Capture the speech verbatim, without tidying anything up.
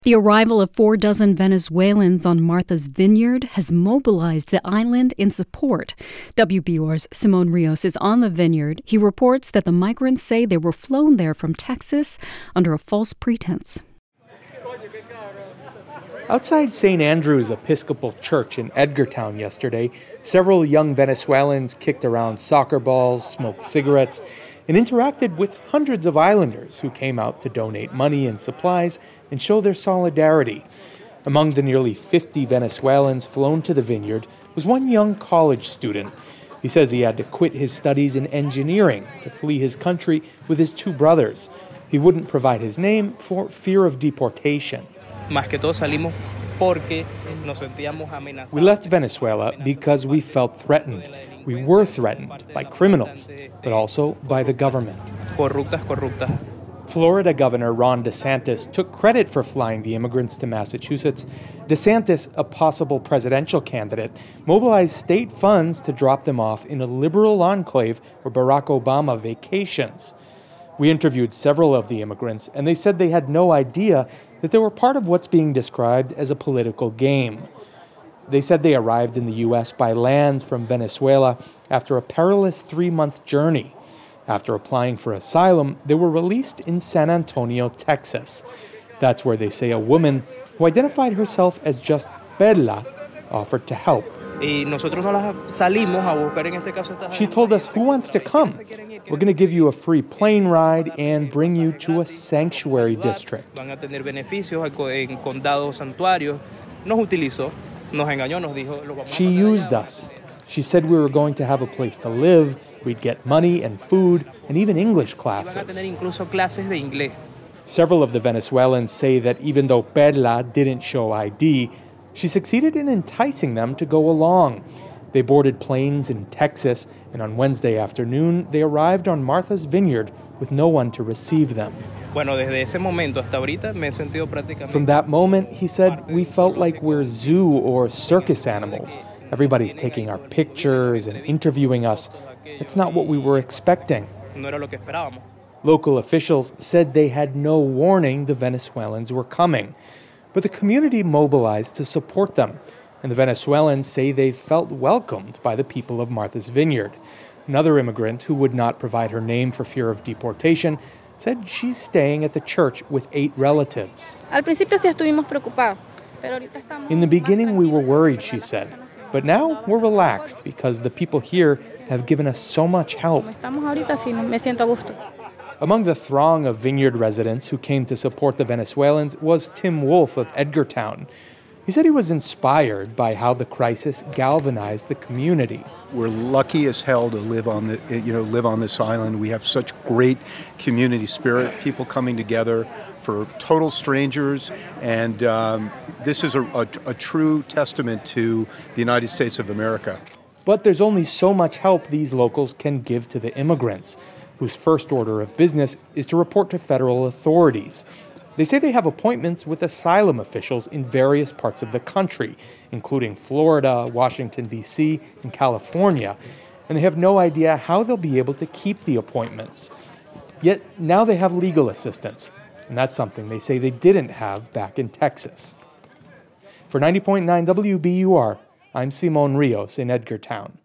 The arrival of four dozen Venezuelans on Martha's Vineyard has mobilized the island in support. W B U R's Simon Rios is on the vineyard. He reports that the migrants say they were flown there from Texas under a false pretense. Outside Saint Andrew's Episcopal Church in Edgartown yesterday, several young Venezuelans kicked around soccer balls, smoked cigarettes, and interacted with hundreds of islanders who came out to donate money and supplies and show their solidarity. Among the nearly fifty Venezuelans flown to the vineyard was one young college student. He says he had to quit his studies in engineering to flee his country with his two brothers. He wouldn't provide his name for fear of deportation. We left Venezuela because we felt threatened. We were threatened by criminals, but also by the government. Florida Governor Ron DeSantis took credit for flying the immigrants to Massachusetts. DeSantis, a possible presidential candidate, mobilized state funds to drop them off in a liberal enclave where Barack Obama vacations. We interviewed several of the immigrants, and they said they had no idea that they were part of what's being described as a political game. They said they arrived in the U S by land from Venezuela after a perilous three-month journey. After applying for asylum, they were released in San Antonio, Texas. That's where they say a woman who identified herself as just Perla offered to help. She told us, "Who wants to come? We're going to give you a free plane ride and bring you to a sanctuary district." She used us. She said we were going to have a place to live, we'd get money and food, and even English classes. Several of the Venezuelans say that even though Perla didn't show I D, she succeeded in enticing them to go along. They boarded planes in Texas, and on Wednesday afternoon, they arrived on Martha's Vineyard with no one to receive them. From that moment, he said, we felt like we're zoo or circus animals. Everybody's taking our pictures and interviewing us. It's not what we were expecting. Local officials said they had no warning the Venezuelans were coming. But the community mobilized to support them, and the Venezuelans say they felt welcomed by the people of Martha's Vineyard. Another immigrant, who would not provide her name for fear of deportation, said she's staying at the church with eight relatives. In the beginning, we were worried, she said, but now we're relaxed because the people here have given us so much help. Among the throng of vineyard residents who came to support the Venezuelans was Tim Wolf of Edgartown. He said he was inspired by how the crisis galvanized the community. We're lucky as hell to live on the, you know, live on this island. We have such great community spirit, people coming together for total strangers, and um, this is a, a, a true testament to the United States of America. But there's only so much help these locals can give to the immigrants, whose first order of business is to report to federal authorities. They say they have appointments with asylum officials in various parts of the country, including Florida, Washington, D C, and California, and they have no idea how they'll be able to keep the appointments. Yet now they have legal assistance, and that's something they say they didn't have back in Texas. For ninety point nine W B U R, I'm Simon Rios in Edgartown.